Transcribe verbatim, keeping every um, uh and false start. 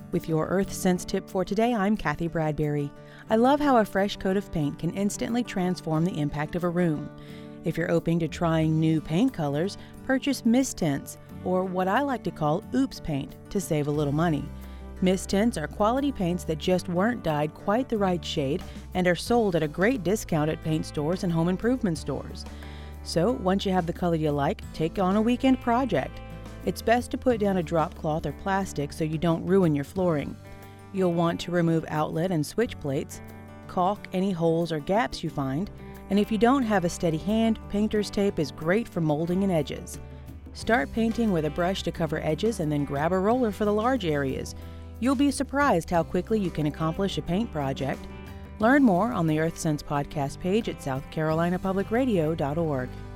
With your Earth Sense tip for today, I'm Kathy Bradbury. I love how a fresh coat of paint can instantly transform the impact of a room. If you're open to trying new paint colors, purchase mist tints, or what I like to call oops paint, to save a little money. Mist tints are quality paints that just weren't dyed quite the right shade and are sold at a great discount at paint stores and home improvement stores. So, once you have the color you like, take on a weekend project. It's best to put down a drop cloth or plastic so you don't ruin your flooring. You'll want to remove outlet and switch plates, caulk any holes or gaps you find, and if you don't have a steady hand, painter's tape is great for molding in edges. Start painting with a brush to cover edges and then grab a roller for the large areas. You'll be surprised how quickly you can accomplish a paint project. Learn more on the Earth Sense podcast page at south carolina public radio dot org.